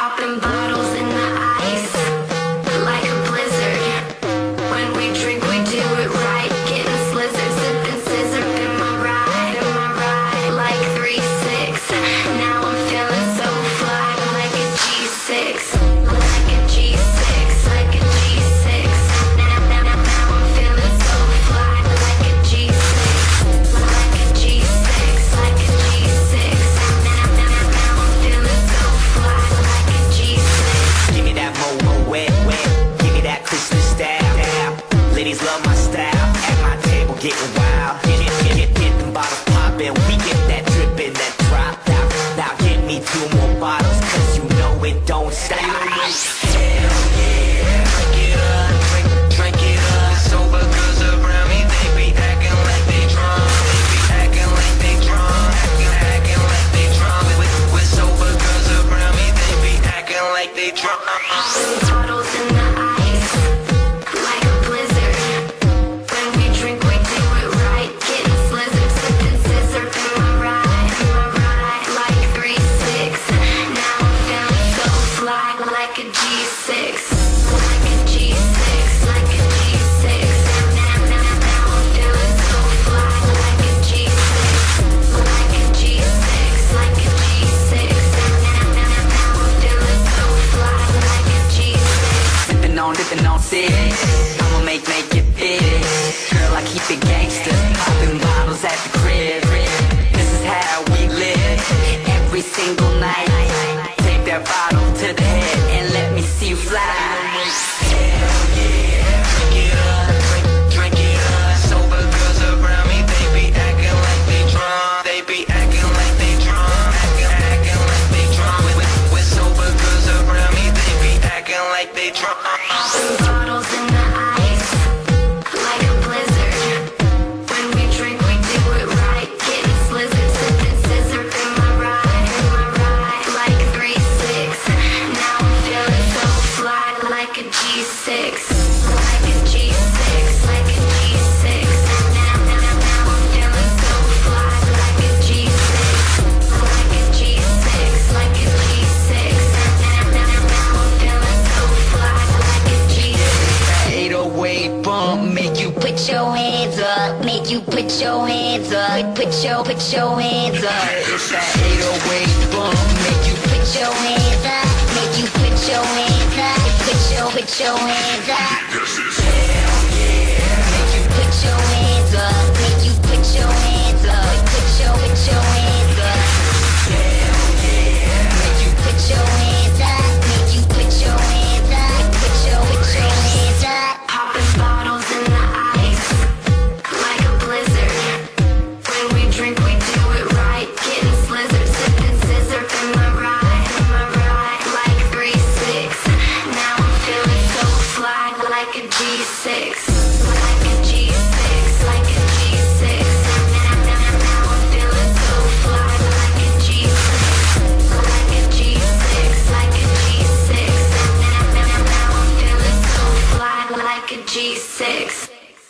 Popping bottles in the ice, like a blizzard. When we drink, we do it right. Getting slizzard, sipping scissor in my ride, like 3-6. Now I'm feeling so fly, like a G6, like a G6, like a G6. Now I'm feeling so fly, like a G6, like a G6, like a G6. Now I'm feeling so fly, like a G6. Give me that mo wet, give me that Christmas style. Ladies love my style, at my table getting wild. Get them bottles poppin', we get that drippin', that drop out. Now give me 2 more bottles, cause you know it don't stop. Hell yeah, drink it up, drink it up. Sober girls around me, they be acting like they drunk. They be acting like they drunk, acting like they drunk. With sober girls around me, they be acting like they drunk. Bottles in the ice, like a blizzard. When we drink, we do it right. Getting slizzard, sipping scissor in my ride, like 3-6. Now I'm feeling so fly, like a G6, like a G6, like a G6. Now I'm feeling so fly, like a G6, like a G6, like a G6. Now I'm feeling so fly, like a G6. Dipping on six, I'ma make it big. Girl, I keep it gangsta, popping bottles at the crib. This is how we live, every single night. Take that bottle to the head and let me see you fly. Hell yeah, drink it up, drink it up. Sober girls around me, they be acting like they drunk. They be acting like they drunk, acting like they drunk. With sober girls around me, they be acting like they drunk. Bottles in the ice, like a blizzard. When we drink, we do it right. Getting slizzard, sipping scissor in my ride, like 3-6. Now I'm feeling so fly, like a G6, like a G6, like a G6. Now I'm feeling so fly, like a G6, like a G6, like a G6. Now I'm feeling so fly, like a G6. 808 bump, make you Put your hands up, make you put your hands up, put your hands up. It's that 808 bump, make you Put your hands up, make you put your hands up, put your hands up.